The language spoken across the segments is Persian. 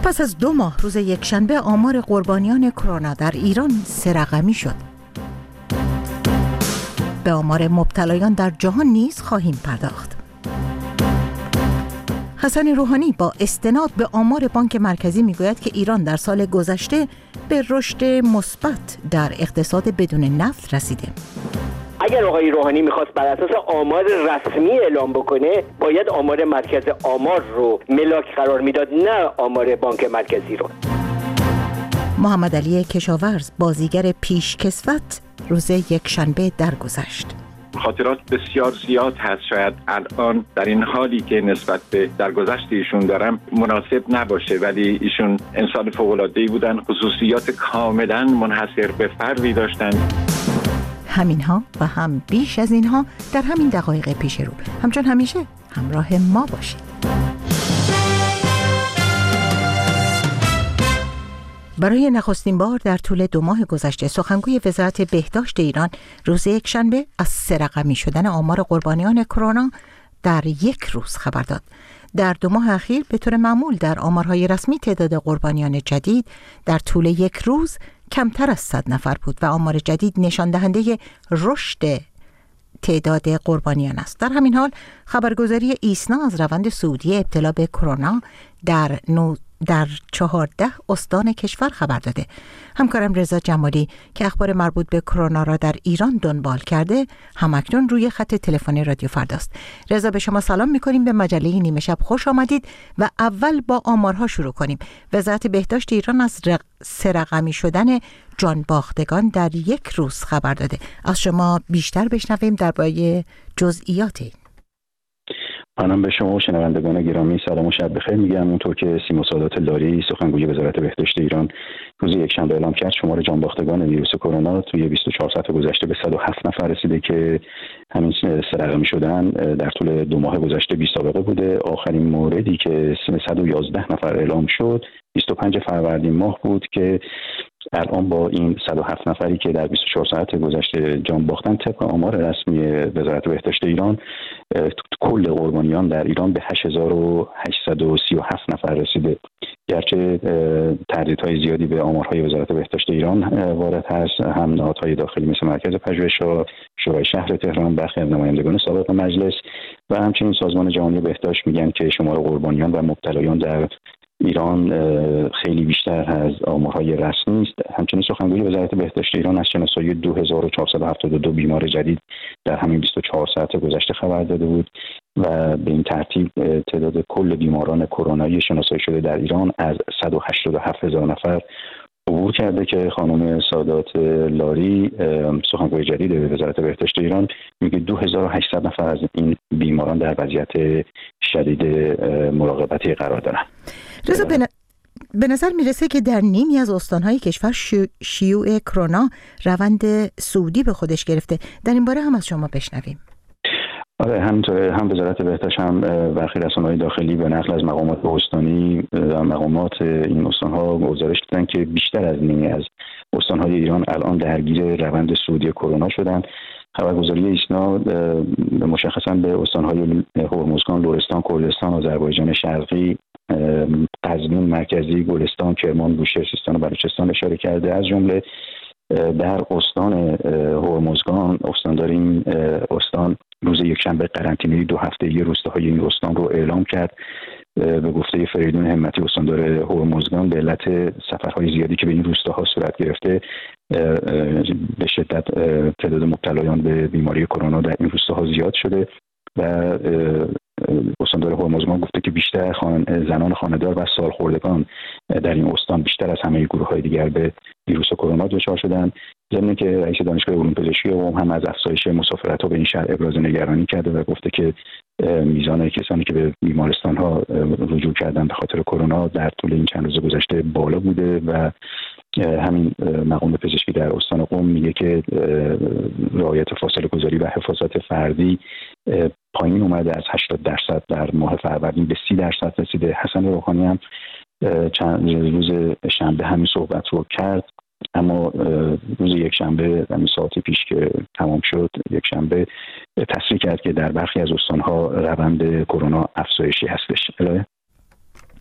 پس از 2 ماه روز یکشنبه آمار قربانیان کرونا در ایران 3 رقمی شد. به آمار مبتلایان در جهان نیز خواهیم پرداخت. حسن روحانی با استناد به آمار بانک مرکزی میگوید که ایران در سال گذشته به رشد مثبت در اقتصاد بدون نفت رسیده. اگر آقای روحانی میخواست بر اساس آمار رسمی اعلام بکنه، باید آمار مرکز آمار رو ملاک قرار میداد، نه آمار بانک مرکزی رو. محمد علی کشاورز بازیگر پیشکسوت روز یکشنبه درگذشت. خاطرات بسیار زیاد هست، شاید الان در این حالی که نسبت به درگذشت ایشون دارم مناسب نباشه، ولی ایشون انسان فوق‌العاده‌ای بودن، خصوصیات کاملا منحصر به فردی داشتن. همینها و هم بیش از اینها در همین دقایق پیش رو. همچون همیشه همراه ما باشید. برای نخستین بار در طول 2 ماه گذشته سخنگوی وزارت بهداشت ایران روز یکشنبه از 3 رقمی شدن آمار قربانیان کرونا در 1 روز خبر داد. در 2 ماه اخیر به طور معمول در آمارهای رسمی تعداد قربانیان جدید در طول 1 روز کمتر از 100 نفر بود و آمار جدید نشان دهنده رشد تعداد قربانیان است. در همین حال خبرگزاری ایسنا از روند صعودی ابتلا به کرونا در 14 استان کشور خبر داده. همکارم رضا جمالی که اخبار مربوط به کرونا را در ایران دنبال کرده همکنون روی خط تلفن رادیو فرداست. رضا، به شما سلام می‌کنیم، به مجله نیمه شب خوش آمدید و اول با آمارها شروع کنیم. وزارت بهداشت ایران از 3 رقمی شدن جانباختگان در 1 روز خبر داده. از شما بیشتر بشنویم درباره جزئیات این. منم به شما و شنوندگان گرامی سلام و شب بخیر میگم. اونطور که سیما سادات لاری سخنگوی وزارت بهداشت ایران روز یکشنبه اعلام کرد، شمار جانباختگان ویروس کرونا توی 24 ساعت گذشته به 107 نفر رسیده که همین 3 رقمی شدن در طول 2 ماه گذشته بی سابقه بوده. آخرین موردی که 111 نفر اعلام شد 25 فروردین ماه بود که الان با این 107 نفری که در 24 ساعت گذشته جان باختن، طبق آمار رسمی وزارت بهداشت ایران کل قربانیان در ایران به 8837 نفر رسیده. گرچه تردیدهای زیادی به آمارهای وزارت بهداشت ایران وارد هست، هم نهادهای داخلی مثل مرکز پژوهش‌ها، شورای شهر تهران، برخی از نمایندگان سابق مجلس و همچنین سازمان جهانی بهداشت میگن که شمار قربانیان و مبتلایان در ایران خیلی بیشتر از آمارهای رسمی است. همچنین سخنگوی وزارت بهداشت ایران از شناسایی 2472 بیمار جدید در همین 24 ساعت گذشته خبر داده بود و به این ترتیب تعداد کل بیماران کرونایی شناسایی شده در ایران از 187,000 نفر عبور کرده که خانم سادات لاری سخنگوی جدید وزارت بهداشت ایران میگه 2800 نفر از این بیماران در وضعیت شدید مراقبتی قرار دارن. رضا، به نظر میرسه که در نیمی از استانهای کشور شیوع کرونا روند صعودی به خودش گرفته. در این باره هم از شما بشنویم. آره، همینطوره. هم وزارت بهداشت هم برخی رسانه‌های داخلی به نقل از مقامات استانی و مقامات این استان‌ها گزارش دادن که بیشتر از نیمی از استان‌های ایران الان درگیر روند صعودی کرونا شدن. خبرگزاری ایسنا مشخصاً به استان‌های هرمزگان، لرستان، کردستان، آذربایجان شرقی، قزوین مرکزی، گلستان، کرمان، بوشهر، سیستان و بلوچستان اشاره کرده. از جمله در استان هرمزگان استاندار این استان روز یکشنبه قرنطینه 2 هفتگی روستاهای این استان رو اعلام کرد. به گفته فریدون همتی استاندار هرمزگان، به علت سفرهای زیادی که به این روستاها صورت گرفته به شدت تعداد مبتلایان به بیماری کرونا در این روستاها زیاد شده و استاندار هرمزگان گفته که بیشتر زنان خانه‌دار و سالخوردگان در این استان بیشتر از همه گروه‌های دیگر به ویروس کرونا دچار شدند. ضمن که رئیس دانشگاه علوم پزشکی قم هم از افزایش مسافرت‌ها به این شهر ابراز نگرانی کرده و گفته که میزان کسانی که به بیمارستان‌ها رجوع کردند به خاطر کرونا در طول این چند روز گذشته بالا بوده و همین مقام پزشکی در استان قم میگه که رعایت فاصله گذاری و حفاظت فردی پایین اومده، از 80% در ماه فروردین به 30% رسیده. حسن روحانی هم چند روز شنبه همین صحبت رو کرد، اما روز یکشنبه همین ساعت پیش که تمام شد یکشنبه تصریح کرد که در برخی از استان‌ها روند کرونا افزایشی هستش.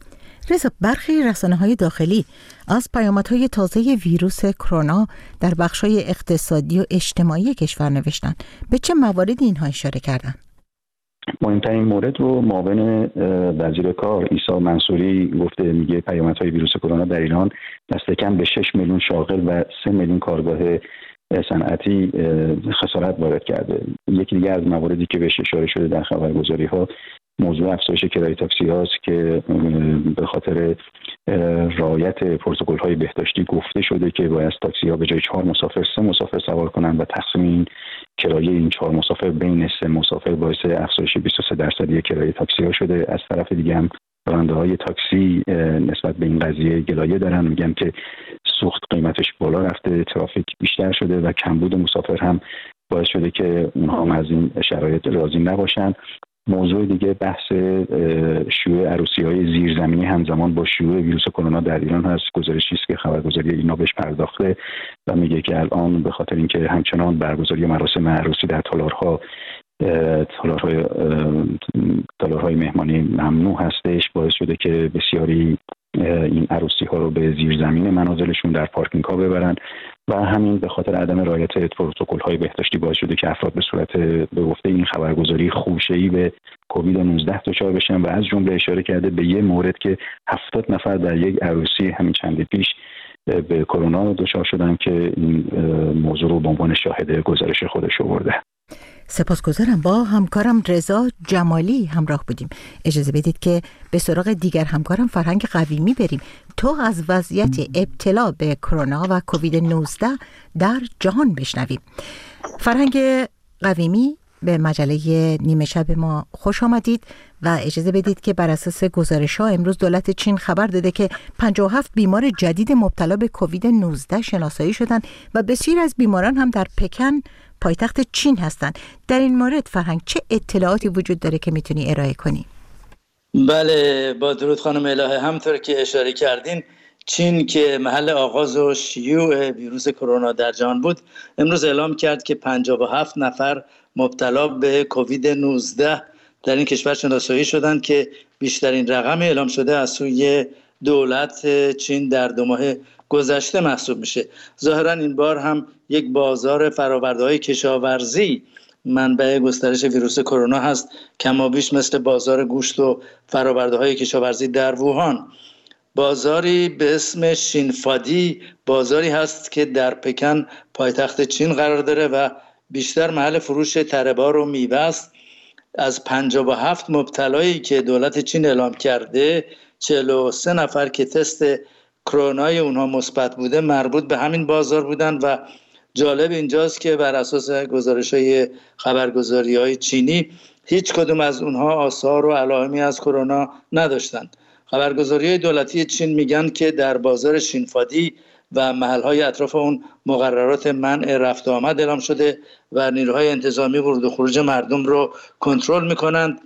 رضا، برخی رسانه‌های داخلی از پیامدهای تازه ویروس کرونا در بخش‌های اقتصادی و اجتماعی کشور نوشتن. به چه مواردی اینها اشاره کردن؟ مهمترین مورد رو معاون وزیر کار عیسی منصوری گفته، میگه پیامدهای ویروس کرونا در ایران دست کم به 6 میلیون شاغل و 3 میلیون کارگاه صنعتی خسارت وارد کرده. یکی دیگه از مواردی که بهش اشاره شده در خبرگزاری‌ها موضوع افزایش کرایه تاکسی هاست که به خاطر رعایت پروتکل‌های بهداشتی گفته شده که باید تاکسی ها به جای 4 مسافر 3 مسافر سوار کنند و تقسیم این کرایه این 4 مسافر بین 3 مسافر باعث افزایش 23% کرایه تاکسی ها شده. از طرف دیگه هم راننده‌های تاکسی نسبت به این قضیه گلایه دارن، میگن که سوخت قیمتش بالا رفته، ترافیک بیشتر شده و کمبود مسافر هم باعث شده که اونها از این شرایط راضی نباشن. موضوع دیگه بحث شیوع عروسی‌های زیرزمینی همزمان با شیوع ویروس کرونا در ایران هست. گزارشی است که خبرگزاری اینا بهش پرداخته و میگه که الان به خاطر اینکه همچنان برگزاری مراسم عروسی در تالارهای مهمانی ممنوع هستش، باعث شده که بسیاری این عروسی ها رو به زیرزمین منازلشون در پارکینگ ها ببرن و همین به خاطر عدم رعایت پروتکل های بهداشتی باعث شده که افراد به صورت به گفته این خبرگزاری خوشه‌ای به کووید 19 دچار بشن و از جمله اشاره کرده به یه مورد که 70 نفر در یک عروسی همین چند پیش به کرونا دچار شدن که این موضوع رو به عنوان شاهد گزارش خودش آورده. سپاسگزارم. با همکارم رضا جمالی همراه بودیم. اجازه بدید که به سراغ دیگر همکارم فرهنگ قویمی بریم. تو از وضعیت ابتلا به کرونا و کووید 19 در جهان بشنویم. فرهنگ قویمی، به مجله نیمه شب ما خوش آمدید و اجازه بدید که بر اساس گزارش‌ها امروز دولت چین خبر داده که 57 بیمار جدید مبتلا به کووید 19 شناسایی شدند و بسیاری از بیماران هم در پکن پایتخت چین هستند. در این مورد فرهنگ چه اطلاعاتی وجود داره که میتونی ارائه کنی؟ بله، با درود خانم الهه. همطور که اشاره کردین، چین که محل آغاز و شیوع ویروس کرونا در جهان بود، امروز اعلام کرد که 57 نفر مبتلا به کووید 19 در این کشور شناسایی شدند که بیشترین رقم اعلام شده از سوی دولت چین در 2 ماه گذشته محسوب میشه. ظاهرا این بار هم یک بازار فرآورده‌های کشاورزی منبع گسترش ویروس کرونا هست، کمابیش مثل بازار گوشت و فرآورده‌های کشاورزی در ووهان. بازاری به اسم شینفادی بازاری هست که در پکن پایتخت چین قرار داره و بیشتر محل فروش تره‌بار و میوه است. از 57 مبتلایی که دولت چین اعلام کرده، 43 نفر که تست کرونای اونها مثبت بوده مربوط به همین بازار بودن و جالب اینجاست که بر اساس گزارش‌های خبرگزاری‌های چینی هیچ کدوم از اونها آثار و علائمی از کرونا نداشتند. خبرگزاری‌های دولتی چین میگن که در بازار شینفادی و محل‌های اطراف اون مقررات منع رفت و آمد اعلام شده و نیروهای انتظامی ورود و خروج مردم رو کنترل می‌کنند.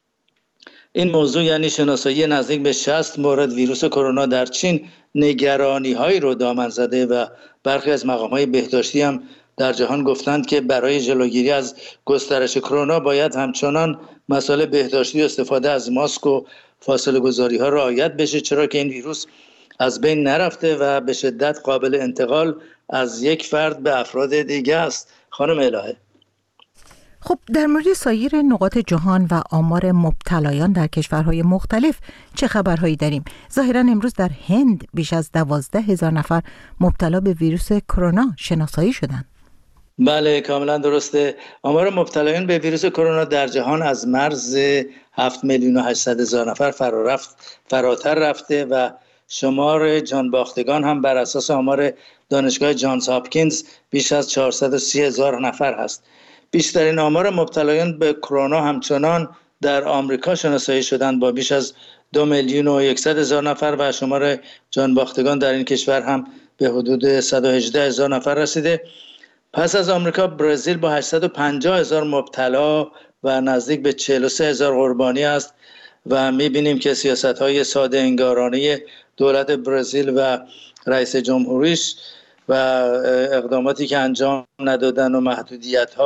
این موضوع یعنی شناسایی نزدیک به 60 مورد ویروس کرونا در چین نگرانی‌هایی رو دامن زده و برخی از مقام‌های بهداشتی هم در جهان گفتند که برای جلوگیری از گسترش کرونا باید همچنان مسائل بهداشتی و استفاده از ماسک و فاصله گذاری‌ها رعایت بشه، چرا که این ویروس از بین نرفته و به شدت قابل انتقال از یک فرد به افراد دیگه است. خانم الهه، خب در مورد سایر نقاط جهان و آمار مبتلایان در کشورهای مختلف چه خبرهایی داریم؟ ظاهراً امروز در هند بیش از 12,000 نفر مبتلا به ویروس کرونا شناسایی شدند. بله، کاملا درسته. آمار مبتلایان به ویروس کرونا در جهان از مرز 7,800,000 نفر فراتر رفته و شمار جانباختگان هم بر اساس آمار دانشگاه جانز هاپکینز بیش از 430,000 نفر هست. بیشترین آمار مبتلایان به کرونا همچنان در آمریکا شناسایی شدند با بیش از 2,100,000 نفر و شمار جانباختگان در این کشور هم به حدود 118,000 نفر رسیده. پس از آمریکا، برزیل با 850,000 مبتلا و نزدیک به 43,000 قربانی است و می‌بینیم که سیاست‌های ساده انگارانه دولت برزیل و رئیس جمهوریش و اقداماتی که انجام ندادن و محدودیت‌ها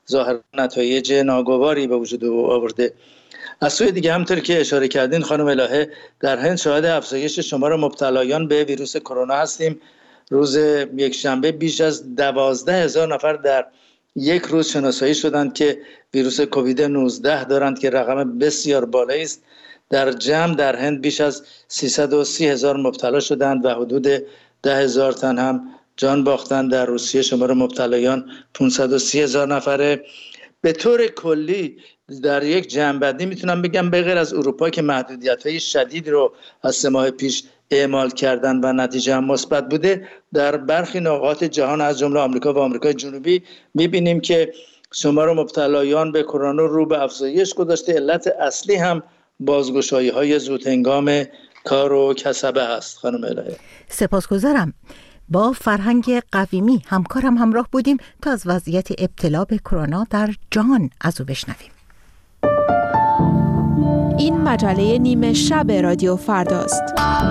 ظاهر نتایج ناگواری به وجود آورده. از سوی دیگه همونطور که اشاره کردین خانم الهه، در هند شاهد افزایش شمار مبتلایان به ویروس کرونا هستیم. روز یکشنبه بیش از 12,000 نفر در یک روز شناسایی شدند که ویروس کووید 19 دارند که رقم بسیار بالایی است. در جمع در هند بیش از 330,000 مبتلا شدند و حدود 10,000 تن هم جان باختند. در روسیه شمار مبتلایان 530,000 نفره. به طور کلی در یک جمع‌بندی میتونم بگم به غیر از اروپا که محدودیت‌های شدید رو از 3 ماه پیش اعمال کردن و نتیجه هم مثبت بوده، در برخی نقاط جهان از جمله آمریکا و آمریکای جنوبی میبینیم که شمار مبتلایان به کرونا رو به افزایش گذاشته. علت اصلی هم بازگشایی‌های زودهنگام کار و کسبه هست. خانم الهه سپاسگزارم. با فرهنگ قویمی همکارم همراه بودیم تا از وضعیت ابتلا به کرونا در جهان از او بشنویم. این مجله نیمه شب رادیو فرداست.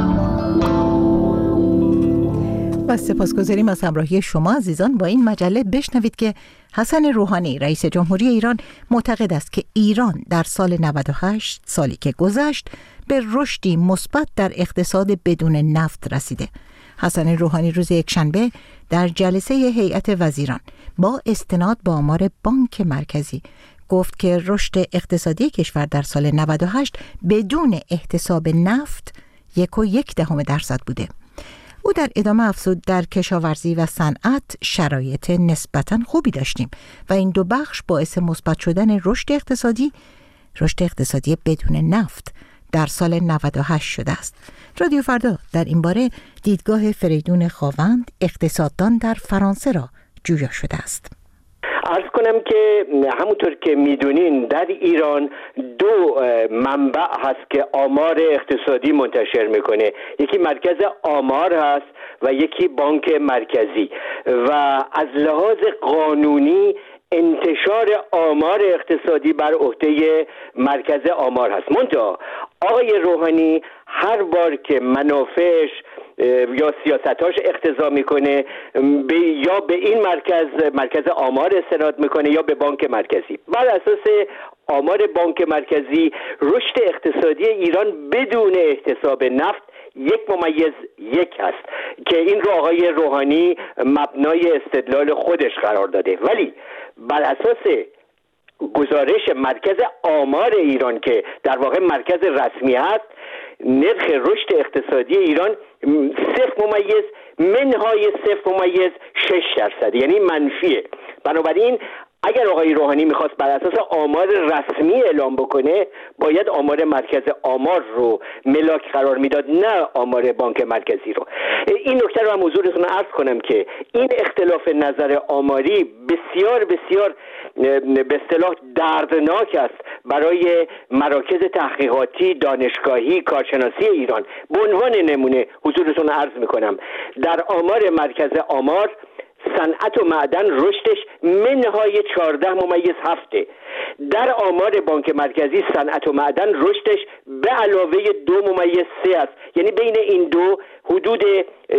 و سپاسگزاریم از همراهی شما عزیزان. با این مجله بشنوید که حسن روحانی رئیس جمهوری ایران معتقد است که ایران در سال 98 سالی که گذشت به رشدی مثبت در اقتصاد بدون نفت رسیده. حسن روحانی روز یکشنبه در جلسه هیئت وزیران با استناد به آمار بانک مرکزی گفت که رشد اقتصادی کشور در سال 98 بدون احتساب نفت 1.1% بوده. او در ادامه افزود در کشاورزی و صنعت شرایط نسبتاً خوبی داشتیم و این دو بخش باعث مثبت شدن رشد اقتصادی بدون نفت در سال 98 شده است. رادیو فردا در این باره دیدگاه فریدون خاوند اقتصاددان در فرانسه را جویا شده است. عرض کنم که همونطور که میدونین در ایران 2 منبع هست که آمار اقتصادی منتشر میکنه. یکی مرکز آمار هست و یکی بانک مرکزی و از لحاظ قانونی انتشار آمار اقتصادی بر عهده مرکز آمار هست. منتها آقای روحانی هر بار که منافعش یا سیاستاش اقتضا میکنه یا به این مرکز آمار استناد میکنه یا به بانک مرکزی. بر اساس آمار بانک مرکزی رشد اقتصادی ایران بدون احتساب نفت 1.1 هست که این رو آقای روحانی مبنای استدلال خودش قرار داده. ولی بر اساس گزارش مرکز آمار ایران که در واقع مرکز رسمی هست، نرخ رشد اقتصادی ایران 0.6%، یعنی منفیه. بنابراین اگر آقای روحانی میخواست بر اساس آمار رسمی اعلام بکنه باید آمار مرکز آمار رو ملاک قرار میداد، نه آمار بانک مرکزی رو. این نکته رو هم حضورتون عرض کنم که این اختلاف نظر آماری بسیار بسیار به اصطلاح دردناک است برای مراکز تحقیقاتی، دانشگاهی، کارشناسی ایران. به عنوان نمونه حضورتون عرض میکنم در آمار مرکز آمار صنعت و معدن رشدش منهای 14.7. در آمار بانک مرکزی صنعت و معدن رشدش به علاوه 2.3 است. یعنی بین این دو حدود 16-17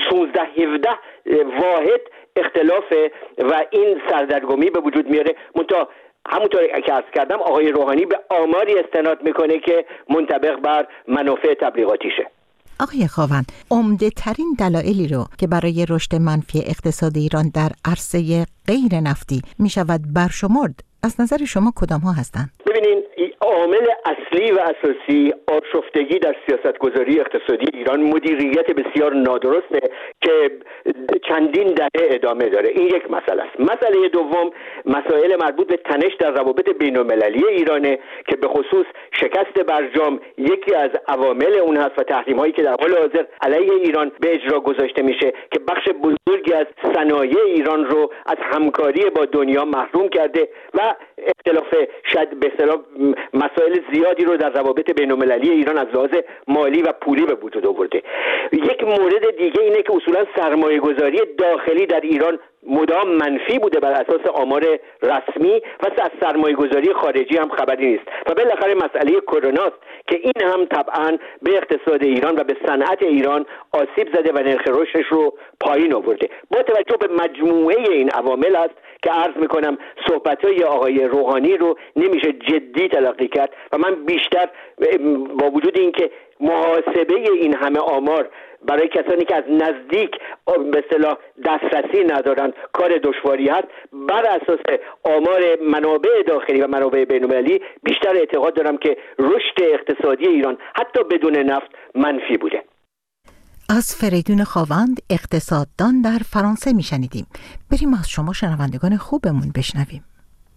واحد اختلافه و این سردرگمی به وجود میاره. منتها همونطور که عرض کردم آقای روحانی به آماری استناد میکنه که منطبق بر منافع تبلیغاتیشه. آقای خاوند، عمده ترین دلایلی رو که برای رشد منفی اقتصاد ایران در عرصه غیر نفتی می شود برشمرد، از نظر شما کدام ها هستند؟ ببینین عامل اصلی و اساسی آشفتگی در سیاستگذاری اقتصادی ایران مدیریت بسیار نادرسته که چندین دهه ادامه داره. این یک مسئله است. مسئله دوم مسائل مربوط به تنش در روابط بین‌المللی ایرانه که به خصوص شکست برجام یکی از عوامل اون هست و تحریم هایی که در حال حاضر علیه ایران به اجرا گذاشته میشه که بخش بزرگی از صنایع ایران رو از همکاری با دنیا محروم کرده و اختلاف به اصطلاح مسائل زیادی رو در روابط بین‌المللی ایران از لحاظ مالی و پولی به وجود آورده. یک مورد دیگه اینه که اصولا سرمایه‌گذاری داخلی در ایران مدام منفی بوده بر اساس آمار رسمی و از سرمایه‌گذاری خارجی هم خبری نیست. و بالاخره مسئله کرونا است که این هم طبعاً به اقتصاد ایران و به صنعت ایران آسیب زده و نرخ رشدش رو پایین آورده. با توجه به مجموعه این عوامل است که عرض میکنم صحبت‌های آقای روحانی رو نمیشه جدی تلقی کرد و من بیشتر با وجود اینکه محاسبه این همه آمار برای کسانی که از نزدیک به اصطلاح دسترسی ندارند کار دشواری هست، بر اساس آمار منابع داخلی و منابع بین‌المللی بیشتر اعتقاد دارم که رشد اقتصادی ایران حتی بدون نفت منفی بوده. از فریدون خاوند اقتصاددان در فرانسه میشنیدیم. بریم از شما شنوندگان خوبمون بشنویم.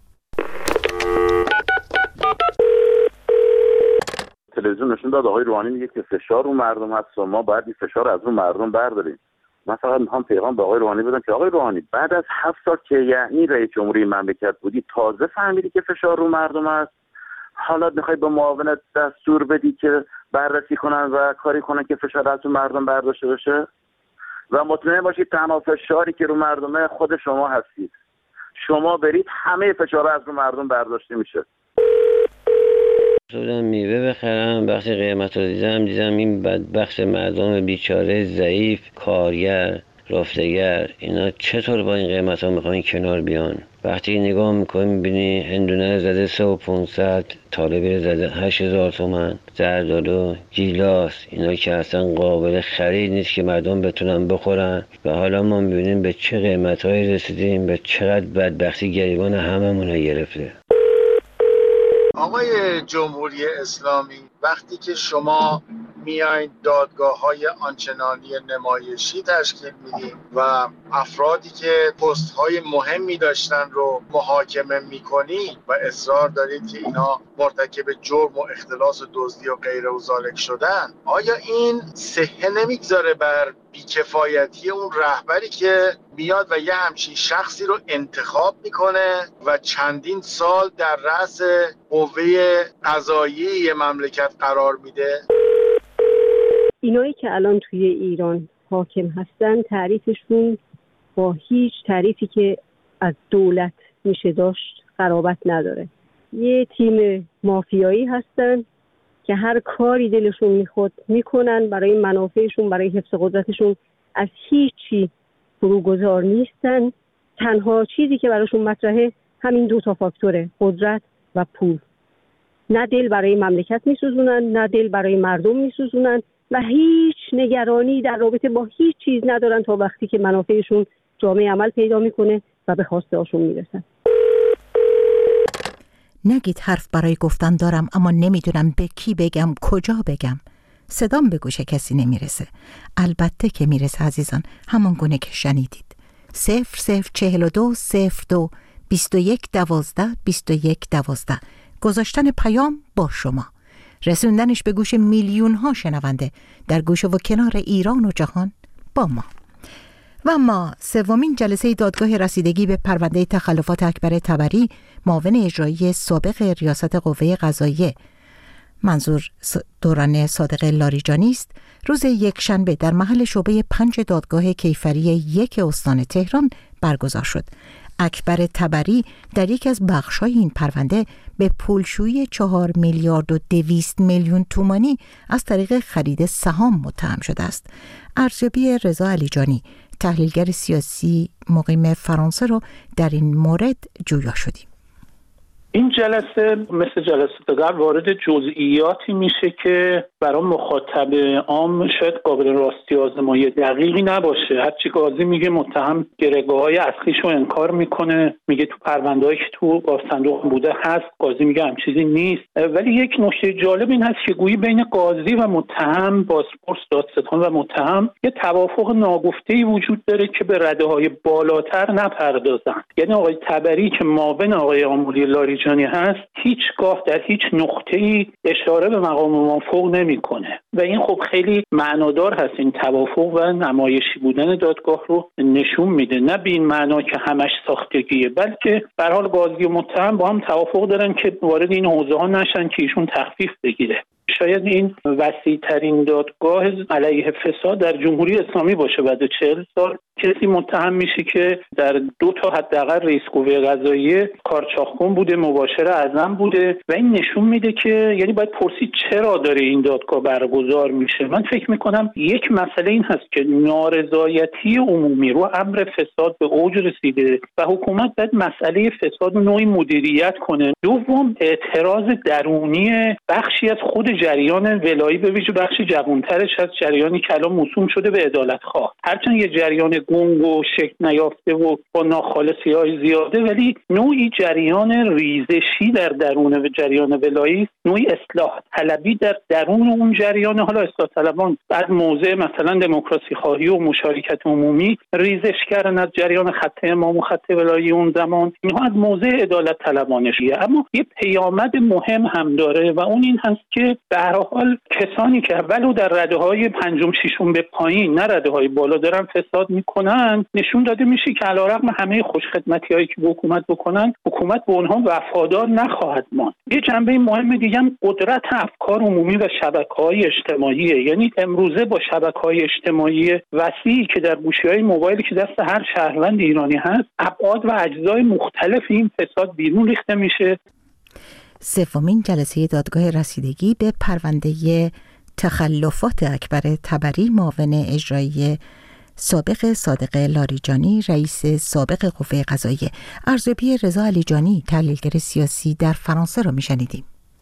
تلویزیون نشون داد آقای روحانی میگه که فشار رو مردم هست و ما باید این فشار از رو مردم برداریم. من فقط میخوام پیغام به آقای روحانی بدم که آقای روحانی بعد از 7 سال که یعنی رئیس جمهوری مملکت بودی تازه فهمیدی که فشار رو مردم است. حالا میخوای به معاونت دستور بدی که بررسی کنن و کاری کنن که فشار از رو مردم برداشته بشه و مطمئن باشید تنها فشاری که رو مردمه خود شما هستید. شما برید همه فشار از رو مردم برداشته میشه. شدم میوه بخرم، وقتی قیمت رو دیدم این بدبخت مردم بیچاره ضعیف کارگر رفتگر اینا چطور با این قیمت ها میخواین کنار بیان؟ وقتی نگاه میکنی میبینی هندونه زده 3500 طالبه زده 8000 تومان، زردالو گیلاس اینا که اصلا قابل خرید نیست که مردم بتونن بخورن و حالا ما میبینیم به چه قیمت هایی رسیدیم، به چقدر بدبختی گریبان هممون رو گرفته. آقای جمهوری اسلامی، وقتی که شما میایید دادگاه‌های آنچنانی نمایشی تشکیل میدید و افرادی که پست‌های مهمی داشتن رو محاکمه میکنید و اصرار دارید که اینا مرتکب جرم و اختلاس و دزدی و غیره و ذالک شدن، آیا این صحه نمیگذاره بر بیکفایتی اون رهبری که میاد و یه همچین شخصی رو انتخاب میکنه و چندین سال در رأس قوه قضاییه مملکت قرار میده؟ اینایی که الان توی ایران حاکم هستن تعریفشون با هیچ تعریفی که از دولت میشه داشت قرابت نداره. یه تیم مافیایی هستن که هر کاری دلشون میخواد میکنن برای منافعشون، برای حفظ قدرتشون، از هیچی فروگذار نیستن. تنها چیزی که براشون مطرحه همین 2 فاکتوره، قدرت و پول. نه دل برای مملکت میسوزونن، نه دل برای مردم میسوزونن و هیچ نگرانی در رابطه با هیچ چیز ندارن تا وقتی که منافعشون جامعه عمل پیدا میکنه و به خواسته هاشون میرسن. نگید حرف برای گفتن دارم اما نمیدونم به کی بگم، کجا بگم. صدام به گوش کسی نمیرسه. البته که میرسه عزیزان، همان گونه که شنیدید. 0042 02 21 12 21 12 گذاشتن پیام با شما، رسوندنش به گوش میلیون ها شنونده در گوشه و کنار ایران و جهان با ما. و ما سومین جلسه دادگاه رسیدگی به پرونده تخلفات اکبر طبری، معاون اجرایی سابق ریاست قوه قضاییه، منظور دوران صادق لاریجانی است، روز یکشنبه در محل شعبه 5 دادگاه کیفری 1 استان تهران برگزار شد. اکبر طبری در یک از بخش‌های این پرونده به پولشویی 4 میلیارد و 200 میلیون تومانی از طریق خرید سهام متهم شده است. ارزیابی رضا علیجانی، تحلیلگر سیاسی مقیم فرانسه، رو در این مورد جویا شدیم. این جلسه مثل جلسه دیگر وارد جزئیاتی میشه که برای مخاطب عام شاید قابل راستی آزمایی دقیقی نباشه. هرچی قاضی میگه متهم گره‌های اصلیشو انکار میکنه، میگه تو پرونده‌ای که تو صندوق بوده هست، قاضی میگه هم چیزی نیست. ولی یک نکته جالب این هست که گویی بین قاضی و متهم، بازپرس، دادستان و متهم یه توافق ناگفته‌ای وجود داره که به رده‌های بالاتر نپردازن. یعنی آقای طبری که معاون آقای آملی لاریجانی هست هیچگاه در هیچ نقطه‌ای اشاره به مقام موافق نمی‌کنه و این خب خیلی معنادار هست. این توافق و نمایشی بودن دادگاه رو نشون میده، نه به این معنا که همش ساختگیه، بلکه به هر حال قاضی و متهم با هم توافق دارن که وارد این حوزه ها نشن که ایشون تخفیف بگیره. شاید این وسیع‌ترین دادگاه علیه فساد در جمهوری اسلامی باشه. بعد 40 سال کسی متهم میشه که در 2 تا حداقل رئیس قوه قضاییه کارچاخکن بوده، مباشر اعظم بوده و این نشون میده که یعنی باید پرسید چرا داره این دادگاه برگزار میشه. من فکر میکنم یک مسئله این هست که نارضایتی عمومی رو امر فساد به اوج رسیده و حکومت باید مسئله فساد رو نوعی مدیریت کنه. دوم اعتراض درونی بخشی از خود جریان ولایی، به ویژه بخش جوانترش از جریانی که الان موسوم شده به عدالت‌خواه، هرچند یه جریان گنگ و شکل نیافته و با ناخالصی‌های زیاده، ولی نوعی جریان ریزشی در درون جریان ولایی، نوعی اصلاح طلبی در درون اون جریان. حالا اصلاح طلبان بعد موضع مثلا دموکراسی خواهی و مشارکت عمومی ریزش کردن از جریان خط امام و خط ولایی اون زمان، اینها از موضع عدالت طلبانشیه. اما یه پیامد مهم هم داره و اون این هست که به هر حال کسانی که ولو در رده‌های پنجم ششم به پایین نه رده‌های بالا دارن فساد میکنن، نشون داده میشه که علیرغم همه خوشخدمتی‌هایی که به حکومت بکنن، حکومت به اونها وفادار نخواهد ماند. یه جنبه مهم دیگه هم قدرت افکار عمومی و شبکه‌های اجتماعیه. یعنی امروزه با شبکه‌های اجتماعی وسیعی که در گوشی‌های موبایلی که دست هر شهروند ایرانی هست، ابعاد و اجزای مختلف این فساد بیرون ریخته میشه. سومین جلسه دادگاه رسیدگی به پرونده تخلفات اکبر طبری، معاون اجرایی سابق صادق لاریجانی، رئیس سابق قوه قضاییه. ارزیابی رضا علیجانی، تحلیلگر سیاسی در فرانسه را میشنیدیم.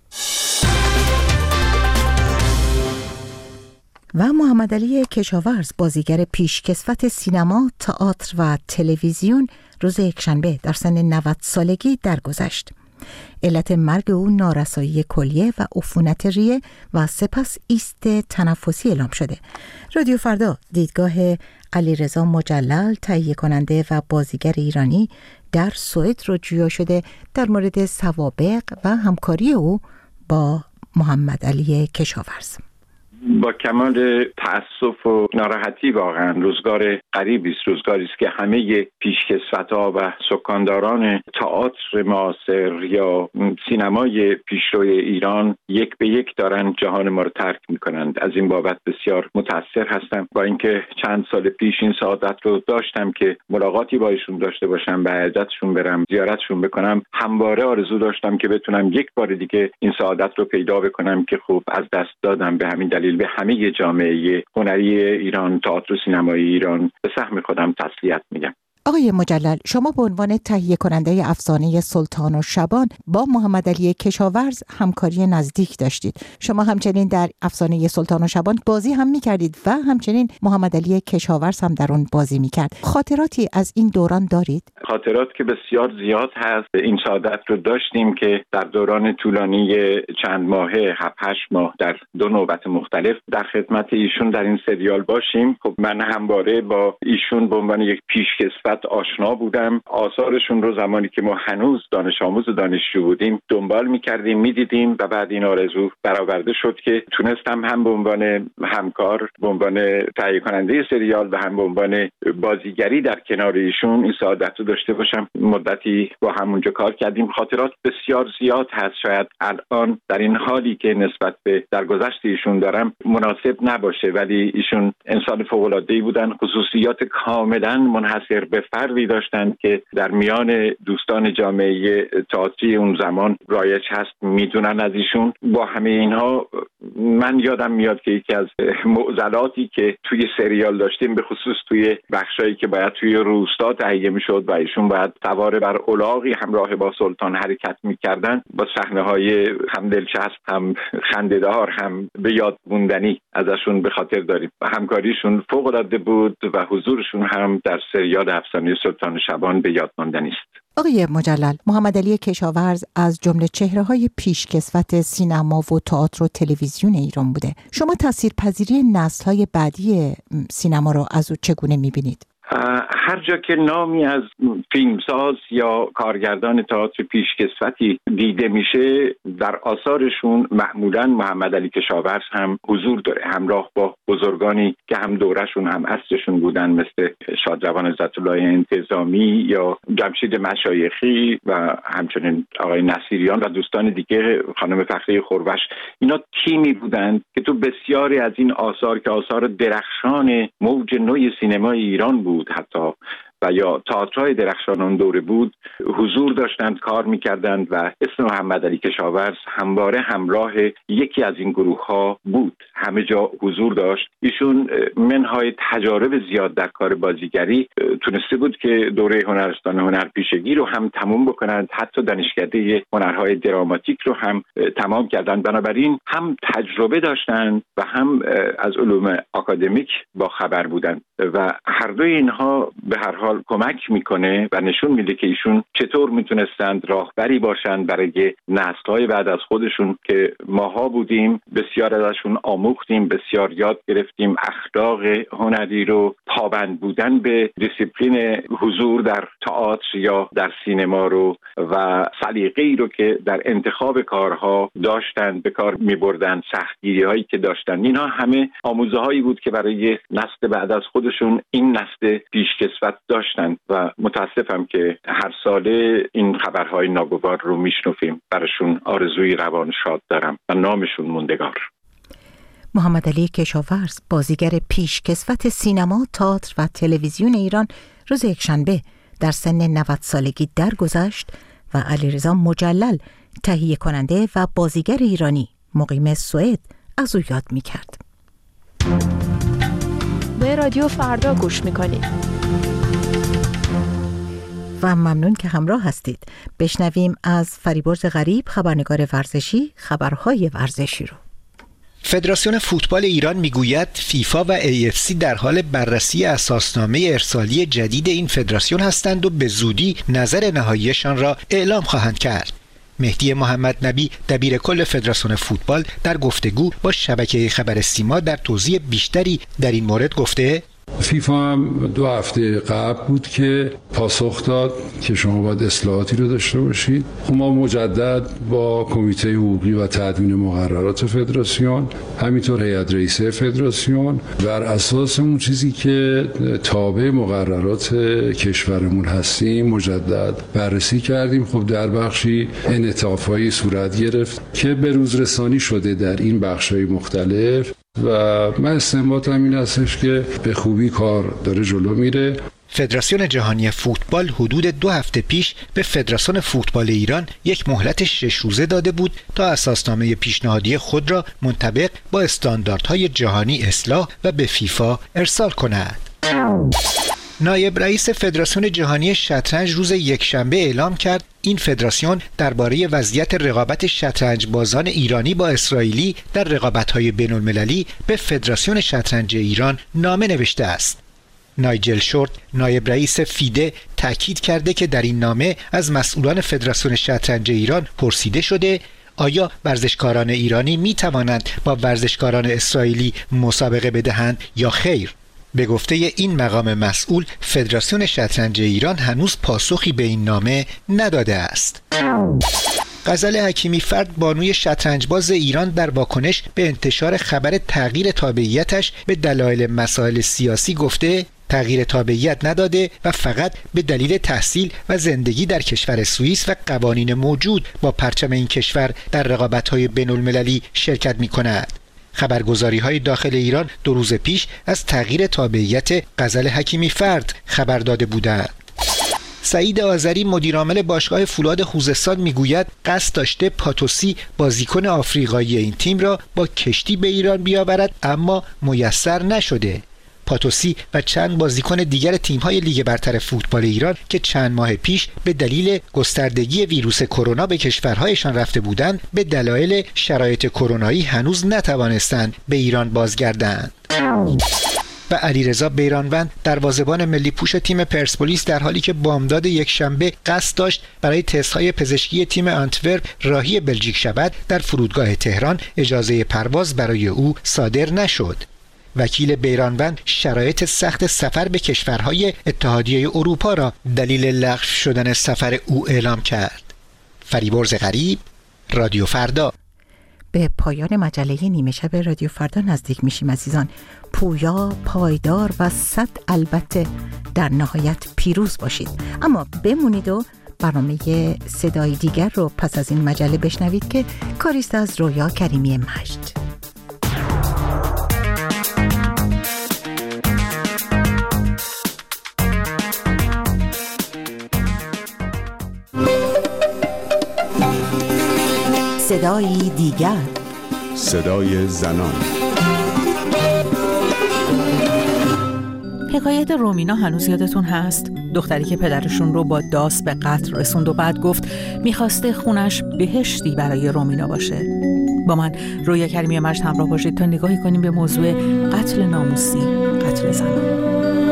و محمد علی کشاورز، بازیگر پیشکسوت سینما، تئاتر و تلویزیون، روز یکشنبه در سن 90 سالگی درگذشت. علت مرگ او نارسایی کلیه و عفونت ریه و سپس ایست تنفسی اعلام شده. رادیو فردا دیدگاه علیرضا مجلل، تهیه کننده و بازیگر ایرانی در سوئد رو جویا شده در مورد سوابق و همکاری او با محمد علی کشاورز. با کمال تأسف و ناراحتی واقعا روزگار غریبی است، روزگاری است که همه پیشکسوت‌ها و سکانداران تئاتر معاصر یا سینمای پیشروی ایران یک به یک دارن جهان ما رو ترک می‌کنند. از این بابت بسیار متأثر هستم. با اینکه چند سال پیش این سعادت رو داشتم که ملاقاتی با ایشون داشته باشم، به عزتشون برم، زیارتشون بکنم، همواره آرزو داشتم که بتونم یک بار دیگه این سعادت رو پیدا بکنم که خب از دست دادم. به همین دلیل به همه جامعه هنری ایران، تئاتر و سینمای ایران به سهم خودم تسلیت میگم. آقای مجلل، شما به عنوان تهیه کننده افسانه سلطان و شبان با محمد علی کشاورز همکاری نزدیک داشتید. شما همچنین در افسانه سلطان و شبان بازی هم می‌کردید و همچنین محمد علی کشاورز هم در اون بازی می‌کرد. خاطراتی از این دوران دارید؟ خاطرات که بسیار زیاد هست. این سعادت رو داشتیم که در دوران طولانی چند ماهه، 7-8 ماه در 2 نوبت مختلف در خدمت ایشون در این سریال باشیم. خب من همواره با ایشون به عنوان یک پیشکسوت آشنا بودم. آثارشون رو زمانی که ما هنوز دانش آموز و دانشجو بودیم دنبال می‌کردیم، می‌دیدیم و بعد این آرزو برآورده شد که تونستم هم به عنوان همکار، به عنوان تهیه کننده سریال و هم به عنوان بازیگری در کنار ایشون این سعادت رو داشته باشم. مدتی با هم اونجا کار کردیم. خاطرات بسیار زیاد هست. شاید الان در این حالی که نسبت به درگذشت ایشون دارم مناسب نباشه، ولی ایشون انسان فوق‌العاده‌ای بودن. خصوصیات کاملا منحصر به فردی داشتن که در میان دوستان جامعه تئاتری اون زمان رایج هست، میدونن از ایشون. با همه اینها من یادم میاد که یکی از معضلاتی که توی سریال داشتیم، به خصوص توی بخشایی که باید توی روستا تهیه میشد و ایشون باید سوار بر الاغی همراه با سلطان حرکت میکردن، با صحنه‌های هم دلچسب، هم خنده‌دار، هم به یاد موندنی ازشون به خاطر داریم. و همکاریشون فوق‌العاده بود و حضورشون هم در سریال افسانه سلطان شبان به یاد ماندنی است. آقای مجلل، محمد علی کشاورز از جمله چهره‌های پیشکسوت سینما و تئاتر و تلویزیون ایران بوده. شما تاثیرپذیری نسل‌های بعدی سینما رو از او چگونه می‌بینید؟ هر جا که نامی از فیلمساز یا کارگردان تئاتر پیشکسوتی دیده میشه، در آثارشون معمولا محمد علی کشاورز هم حضور داره، همراه با بزرگانی که هم دورشون هم عصرشون بودن، مثل شادروان عزت الله انتظامی یا جمشید مشایخی و همچنین آقای نصیریان و دوستان دیگه، خانم فخریه خوربش. اینا تیمی بودند که تو بسیاری از این آثار که آثار درخشان موج نوی سینمای ایران بود حتی و یا تئاترهای درخشان اون دوره بود حضور داشتند، کار میکردند و اسم محمد علی کشاورز همواره همراه یکی از این گروه ها بود، همه جا حضور داشت. ایشون منهای تجارب زیاد در کار بازیگری تونسته بود که دوره هنرستان هنرپیشگی رو هم تموم بکنند، حتی دانشکده هنرهای دراماتیک رو هم تمام کردند. بنابراین هم تجربه داشتند و هم از علوم آکادمیک با خبر بودند و هر دوی اینها به هر حال کمک میکنه و نشون میده که ایشون چطور میتونستند راهبری باشند برای نسل‌های بعد از خودشون که ماها بودیم، بسیار ازشون آموختیم، بسیار یاد گرفتیم اخلاق هنری رو، پابند بودن به دیسیپلین حضور در تئاتر یا در سینما رو و سلیقه‌ای رو که در انتخاب کارها داشتند به کار میبردند، سختگیری‌هایی که داشتند. اینها همه آموزه‌هایی بود که برای نسل بعد از خودشون این نسل پیشکسوت داشتن و متاسفم که هر ساله این خبرهای ناگوار رو میشنویم. براشون آرزوی روان شاد دارم و نامشون موندگار. محمد علی کشاورز، بازیگر پیشکسوت سینما، تئاتر و تلویزیون ایران، روز یکشنبه در سن 90 سالگی درگذشت و علیرضا مجلل، تهیه کننده و بازیگر ایرانی مقیم سوئد، از او یاد می‌کرد. به رادیو فردا گوش می‌کنید. و ممنون که همراه هستید. بشنویم از فریبرز غریب، خبرنگار ورزشی، خبرهای ورزشی رو. فدراسیون فوتبال ایران میگوید فیفا و AFC در حال بررسی اساسنامه ارسالی جدید این فدراسیون هستند و به زودی نظر نهاییشان را اعلام خواهند کرد. مهدی محمد نبی، دبیر کل فدراسیون فوتبال، در گفتگو با شبکه خبر سیما در توضیح بیشتری در این مورد گفته: فیفا هم 2 هفته قبل بود که پاسخ داد که شما باید اصلاحاتی رو داشته باشید. خب ما مجدد با کمیته حقوقی و تدوین مقررات فدراسیون، همینطور هیئت رئیسه فدراسیون، بر اساس اون چیزی که تابع مقررات کشورمون هستیم مجدد بررسی کردیم. خب در بخشی انعطاف‌هایی صورت گرفت که به روز رسانی شده در این بخش‌های مختلف و من استنباطم این هستش که به خوبی کار داره جلو میره. فدراسیون جهانی فوتبال حدود 2 هفته پیش به فدراسیون فوتبال ایران یک مهلت 6 روزه داده بود تا اساسنامه پیشنهادی خود را منطبق با استانداردهای جهانی اصلاح و به فیفا ارسال کند. نایب رئیس فدراسیون جهانی شطرنج روز یکشنبه اعلام کرد این فدراسیون درباره وضعیت رقابت شطرنج بازان ایرانی با اسرائیلی در رقابت‌های بین‌المللی به فدراسیون شطرنج ایران نامه نوشته است. نایجل شورت، نایب رئیس فیده، تاکید کرده که در این نامه از مسئولان فدراسیون شطرنج ایران پرسیده شده آیا ورزشکاران ایرانی می توانند با ورزشکاران اسرائیلی مسابقه بدهند یا خیر. به گفته این مقام مسئول، فدراسیون شطرنج ایران هنوز پاسخی به این نامه نداده است. غزل حکیمی فرد، بانوی شطرنجباز ایران، در واکنش به انتشار خبر تغییر تابعیتش به دلایل مسائل سیاسی گفته تغییر تابعیت نداده و فقط به دلیل تحصیل و زندگی در کشور سوئیس و قوانین موجود با پرچم این کشور در رقابت‌های بین‌المللی شرکت می‌کند. خبرگزاری‌های داخل ایران 2 روز پیش از تغییر تابعیت غزل حکیمی فرد خبر داده بودند. سعید آذری، مدیرعامل باشگاه فولاد خوزستان، میگوید قصد داشته پاتوسی، بازیکن آفریقایی این تیم را با کشتی به ایران بیاورد، اما میسر نشده. پاتوسی و چند بازیکن دیگر تیم‌های لیگ برتر فوتبال ایران که چند ماه پیش به دلیل گستردگی ویروس کرونا به کشورهایشان رفته بودند، به دلایل شرایط کرونایی هنوز نتوانستند به ایران بازگردند. و علیرضا بیرانوند، دروازه‌بان ملی پوش تیم پرسپولیس، در حالی که بامداد یکشنبه قصد داشت برای تست‌های پزشکی تیم آنتورپ راهی بلژیک شود، در فرودگاه تهران اجازه پرواز برای او صادر نشد. وکیل بیرانوند شرایط سخت سفر به کشورهای اتحادیه اروپا را دلیل لغو شدن سفر او اعلام کرد. فریبرز غریب، رادیو فردا. به پایان مجله نیمه شب رادیو فردا نزدیک میشیم عزیزان. پویا، پایدار و البته در نهایت پیروز باشید. اما بمونید و برنامه صدای دیگر رو پس از این مجله بشنوید که کاریست از رویا کریمی مجد. صدای دیگر، صدای زنان. حکایت رومینا هنوز یادتون هست؟ دختری که پدرشون رو با داس به قتل رسوند و بعد گفت میخواسته خونش بهشتی برای رومینا باشه. با من رویا کریمی مجد همراه باشید تا نگاهی کنیم به موضوع قتل ناموسی، قتل زنان.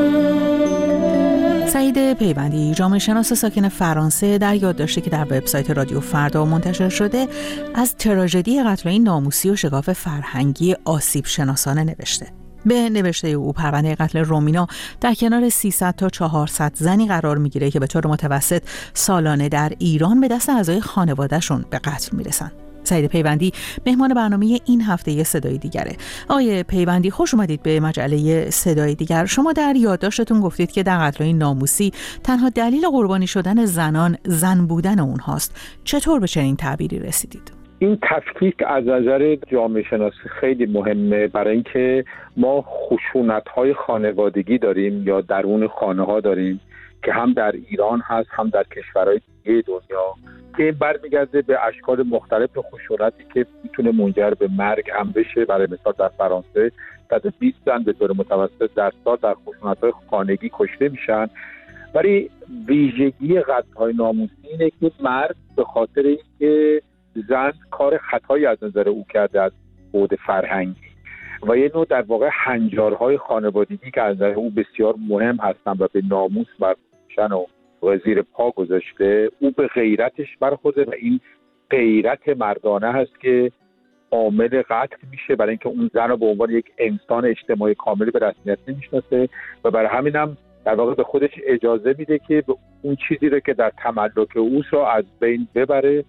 سعید پیوندی، جامعه شناس ساکن فرانسه، در یادداشتی که در وبسایت رادیو فردا منتشر شده از تراژدی قتل‌های ناموسی و شگاف فرهنگی آسیب شناسانه نوشته. به نوشته او پرونده قتل رومینا در کنار 300 تا 400 زنی قرار میگیره که به طور متوسط سالانه در ایران به دست اعضای خانواده‌شون به قتل میرسن. سعید پیوندی مهمان برنامه این هفته صدای دیگره. آقای پیوندی، خوش اومدید به مجله صدای دیگر. شما در یادداشتتون گفتید که در قتل‌های ناموسی تنها دلیل قربانی شدن زنان زن بودن اونهاست. چطور به چنین تعبیری رسیدید؟ این تفکیک از نظر جامعه شناسی خیلی مهمه، برای اینکه ما خشونت‌های خانوادگی داریم یا درون خانه‌ها داریم که هم در ایران هست هم در کشورهای دیگه دنیا، که برمیگرده به اشکال مختلف خشونتی که میتونه منجر به مرگ هم بشه. برای مثال در فرانسه 120 زن به طور متوسط در سال در خشونت‌های خانگی کشته میشن. ولی ویژگی قتل‌های ناموسی اینه که مرد به خاطر اینکه زن کار خطایی از نظر او کرده از بعد فرهنگی و یه نوع در واقع هنجارهای خانوادگی که از نظر او بسیار مهم هستن و به ناموس برشن و زیر پا گذاشته، او به غیرتش برخورده و این غیرت مردانه هست که عامل قتل میشه، برای اینکه اون زن رو به عنوان یک انسان اجتماعی کاملی به رسمیت نمیشناسه و برای همین هم در واقع به خودش اجازه میده که به اون چیزی رو که در تملک اوست رو از بین ببره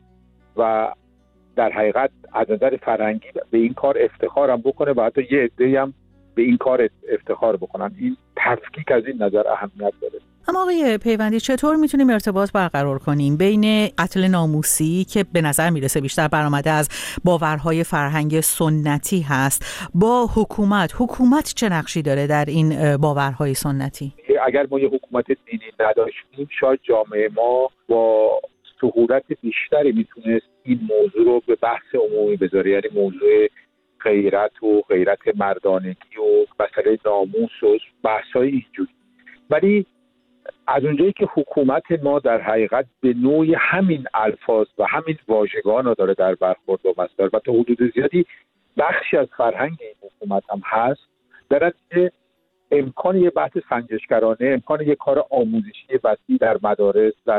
و در حقیقت از نظر فرهنگی به این کار افتخار هم بکنه و حتی یه عده‌ای هم به این کار افتخار بکنن. این تفکیک از این نظر اهمیت داره. اما آقای پیوندی، چطور میتونیم ارتباط برقرار کنیم بین قتل ناموسی که به نظر میرسه بیشتر برآمده از باورهای فرهنگ سنتی هست با حکومت چه نقشی داره در این باورهای سنتی؟ اگر ما یه حکومت دینی نداشتیم شاید جامعه ما با سهولت بیشتری میتونست این موضوع رو به بحث عمومی بذاره، یعنی موضوع غیرت و غیرت مردانگی و مسئله ناموس و بحث‌های اینجوری. ولی از اونجایی که حکومت ما در حقیقت به نوعی همین الفاظ و همین واژگان رو داره در برخورد با مسائل و تا حدود زیادی بخشی از فرهنگ این حکومت هم هست، در نتیجه امکان یه بحث سنجشگرانه، امکان یه کار آموزشی وسیع در مدارس، در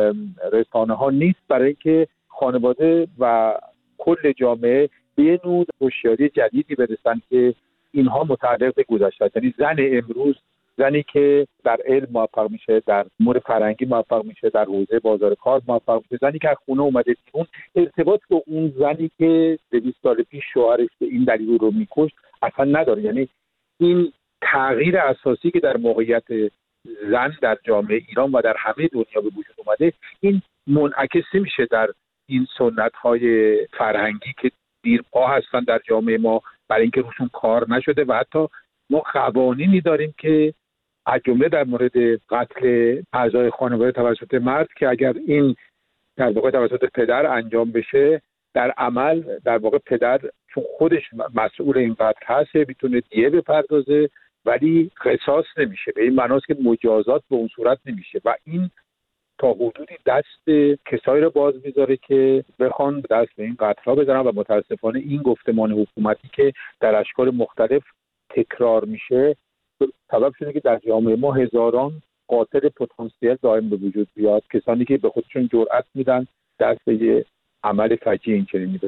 رسانه ها نیست، برای اینکه خانواده و کل جامعه به یه نوع هوشیاری جدیدی برسن که اینها متعلق به گذشته است. یعنی زن امروز، زنی که در علم موفق میشه، در امور فرهنگی موفق میشه، در حوزه بازار کار موفق میشه، زنی که از خونه اومده بیرون، ارتباط با اون زنی که 200 سال پیش شوهرش به این دلیل رو میکشت اصلا نداره. یعنی این تغییر اساسی که در موقعیت زن در جامعه ایران و در همه دنیا به وجود اومده، این منعکس میشه در این سنت‌های فرهنگی که دیرپا هستن در جامعه ما، برای اینکه روشون کار نشده و حتی ما قوانینی داریم که از جمله در مورد قتل اعضای خانواده توسط مرد که اگر این در واقع توسط پدر انجام بشه، در عمل در واقع پدر چون خودش مسئول این قتل هست میتونه دیه بپردازه ولی قصاص نمیشه، به این معناست که مجازات به اون صورت نمیشه و این تا حدودی دست کسایی رو باز میذاره که بخوان دست به این قتل‌ها بزنن و متاسفانه این گفتمان حکومتی که در اشکال مختلف تکرار میشه سبب شده که در جامعه ما هزاران قاتل پتانسیل دائم به وجود بیاد، کسانی که به خودشون جرأت میدن دست به یه عمل فجیع این چنینی بزنن.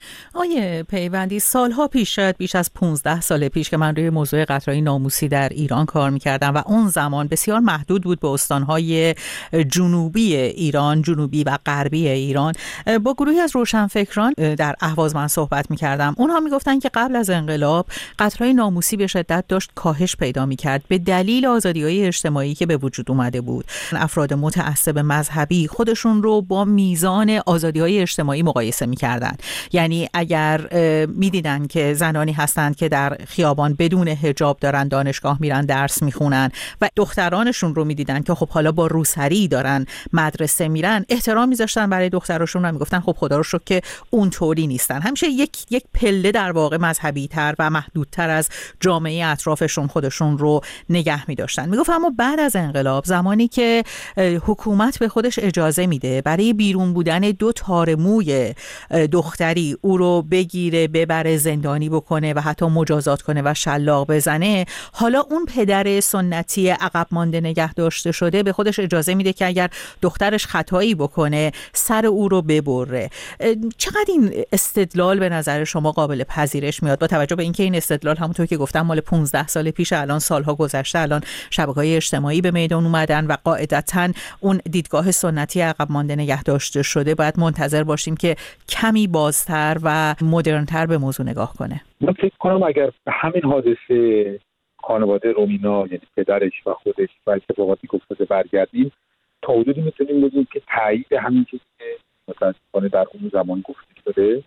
آیه پیوندی، سالها پیش، شاید بیش از 15 سال پیش که من روی موضوع قتل‌های ناموسی در ایران کار می‌کردم و اون زمان بسیار محدود بود به استان‌های جنوبی ایران، جنوبی و غربی ایران، با گروهی از روشنفکران در اهواز من صحبت می‌کردم. اونها می‌گفتن که قبل از انقلاب قتل‌های ناموسی به شدت داشت کاهش پیدا می‌کرد به دلیل آزادی‌های اجتماعی که به وجود اومده بود. افراد متعصب مذهبی خودشون رو با میزان آزادی‌های اجتماعی مقایسه می‌کردن. یعنی اگر می‌دیدن که زنانی هستند که در خیابان بدون حجاب دارن دانشگاه میرن درس میخونن و دخترانشون رو می‌دیدن که خب حالا با روسری دارن مدرسه میرن، احترام می‌ذاشتن برای دختراشون و میگفتن خب خدا رو شکر که اونطوری نیستن. همیشه یک پله در واقع مذهبی‌تر و محدودتر از جامعه اطرافشون خودشون رو نگه می‌داشتن. میگفت اما بعد از انقلاب، زمانی که حکومت به خودش اجازه میده برای بیرون بودن 2 تار موی دختری او رو بگیره، ببره، زندانی بکنه و حتی مجازات کنه و شلاق بزنه، حالا اون پدر سنتی عقب مانده نگه داشته شده به خودش اجازه میده که اگر دخترش خطایی بکنه سر او رو ببره. چقدر این استدلال به نظر شما قابل پذیرش میاد با توجه به اینکه این استدلال همونطور که گفتم مال 15 سال پیش، الان سالها گذشته، الان شبکه‌های اجتماعی به میدان اومدن و قاعدتاً اون دیدگاه سنتی عقب مانده نگه داشته شده باید منتظر باشیم که کمی بازتر و مدرن‌تر به موضوع نگاه کنه. من فکر کنم اگر به همین حادثه خانواده رومینا، یعنی پدرش و خودش و اتفاقاتی که افتاده برگردیم، تا حدودی میتونیم بگیم که تایید همین چیزی که متاسفانه در اون زمان گفته شده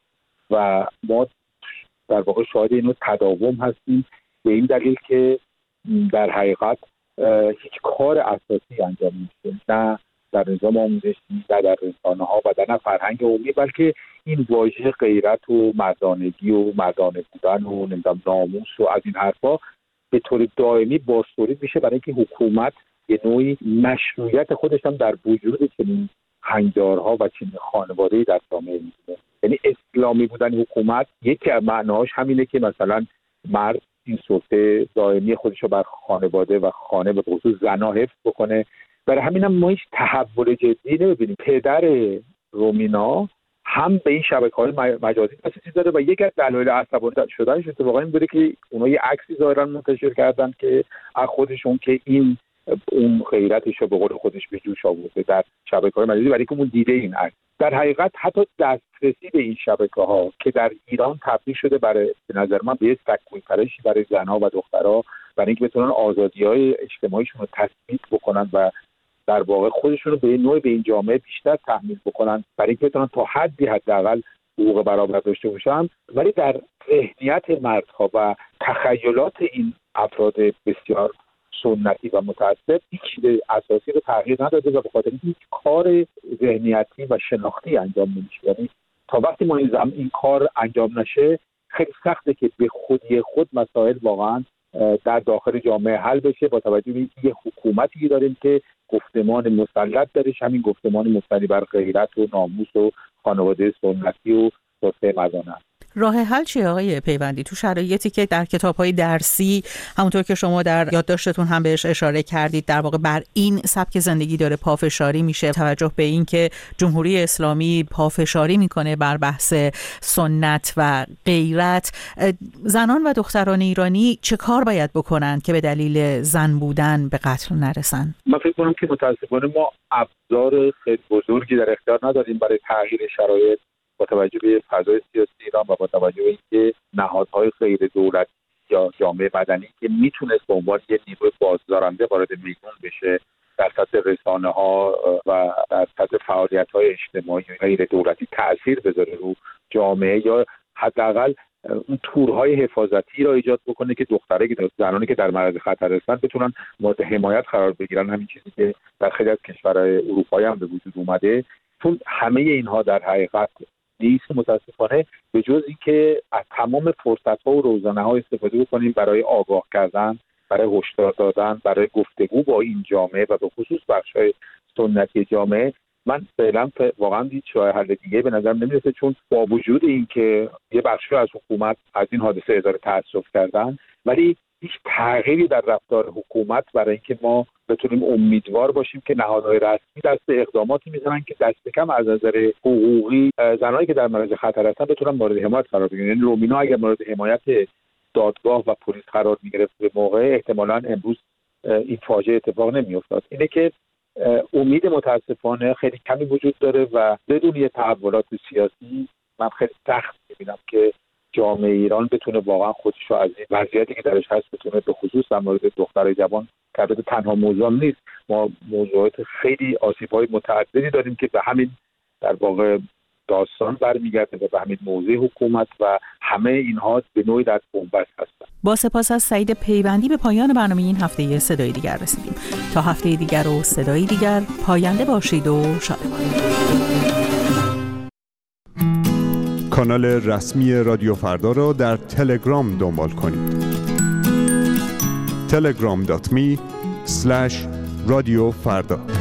و ما در واقع شاهد اینو تداوم هستیم، به این دلیل که در حقیقت هیچ کار اساسی انجام نمیشه، نه در نظام آموزشی، نه در رسانه‌ها و نه فرهنگ عمومی، بلکه این واژه غیرت و مردانگی و مردانه بودن و ناموس و از این حرفا به طور دائمی بازتولید میشه، برای اینکه حکومت یه نوعی مشروعیت خودش هم در وجود چنین هنجارها و چنین خانواده‌ای در جامعه می‌بینه. یعنی اسلامی بودن حکومت یکی از معناش همینه که مثلا مرد این سلطه دائمی خودش رو بر خانواده و خانه به خصوص زنا حفظ بکنه. برای همین هم ما هیچ تحول جدی نمی‌بینیم. پدر رومینا هم به این شبکه‌های مجازی دسترسی داره و یک از دلایل عصبانی شدنش اتفاقا این بوده که اونا یه عکسی ظاهراً منتشر کردن که از خودشون که این اون غیرتش رو به قول خودش به جوش آورده در شبکه‌های مجازی، برای که اون دیده این عکس. در حقیقت حتی دسترسی به این شبکه‌ها که در ایران تبدیل شده برای به نظر من به سکوی پرشی برای زن‌ها و دخترها، برای اینکه بتونن آزادی‌های اجتماعیشون رو تثبیت بکنن و در واقع خودشون رو به نوعی به این جامعه بیشتر تحمیل بکنن، برای اینکه بتونن تا حدی حداقل حقوق برابر داشته باشن، ولی در ذهنیت مردها و تخیلات این افراد بسیار سنتی و متعصب هیچ چیز اساسی رو تغییر نداده و به خاطر اینکه هیچ کار ذهنیتی و شناختی انجام نمیشه. یعنی تا وقتی ما این کار انجام نشه خیلی سخته که به خودی خود مسائل واقعا در داخل جامعه حل بشه، با توجه به اینکه یه حکومتی داریم که گفتمان مسلط درش همین گفتمان مبتنی بر غیرت و ناموس و خانواده سنتی و توسعه مردانه است. راه حل چیه آقای پیوندی تو شرایطی که در کتاب‌های درسی همونطور که شما در یادداشتتون هم بهش اشاره کردید در واقع بر این سبک زندگی داره پافشاری میشه، توجه به این که جمهوری اسلامی پافشاری میکنه بر بحث سنت و غیرت، زنان و دختران ایرانی چه کار باید بکنن که به دلیل زن بودن به قتل نرسن؟ من فکر کنم که متاسفانه ما ابزار خیلی بزرگی در اختیار نداریم برای تغییر شرایط، با توجه به فضای سیاسی ایران و با توجه به اینکه نهادهای غیر دولتی یا جامعه مدنی که میتونست به عنوان یه نیروی بازدارنده وارد میدون بشه در سطح رسانه‌ها و در سطح فعالیت‌های اجتماعی غیر دولتی تأثیر بذاره رو جامعه، یا حداقل اون تورهای حفاظتی را ایجاد بکنه که زنانی که در معرض خطر هستن بتونن مورد حمایت قرار بگیرن. همین چیزی که در خیلی از کشورهای اروپایی هم به وجود اومده، چون همه اینها در حقیقت نیست متاسفانه، به جز اینکه از تمام فرصت‌ها و روزانه‌ها استفاده بکنیم برای آگاه کردن، برای هشدار دادن، برای گفتگو با این جامعه و به خصوص بخش‌های سنتی جامعه. من فعلا واقعا هیچ راه حل دیگه به نظر نمیرسه، چون با وجود اینکه یه بخشی از حکومت از این حادثه اظهار تأسف کردن، ولی هیچ تغییری در رفتار حکومت برای اینکه ما بتونیم امیدوار باشیم که نهادهای رسمی دست اقداماتی میزنن که دست کم از نظر حقوقی زنایی که در معرض خطر هستن بتونن مورد حمایت قرار بگیرن. یعنی رومینا اگر مورد حمایت دادگاه و پلیس قرار میگرفت به موقع، احتمالاً امروز این فاجعه اتفاق نمیافتاد. اینه که امید متاسفانه خیلی کمی وجود داره و بدون یه تحولات سیاسی من خیلی سخت می‌بینم که جامعه ایران بتونه واقعا خودش رو از این وضعیتی که درش هست بتونه به خصوص در مورد دخترای جوان که البته تنها موضوع نیست، ما موضوعات خیلی آسیب‌های متعددی داریم که به همین در واقع داستان برمیگرده و به همین موضوع حکومت و همه اینها به نوعی در بنبست هستند. با سپاس از سعید پیوندی به پایان برنامه این هفته صدای دیگر رسیدیم. تا هفته دیگر و صدای دیگر، پاینده باشید و شادمان. کانال رسمی رادیو فردا را در تلگرام دنبال کنید. telegram.me/رادیو فردا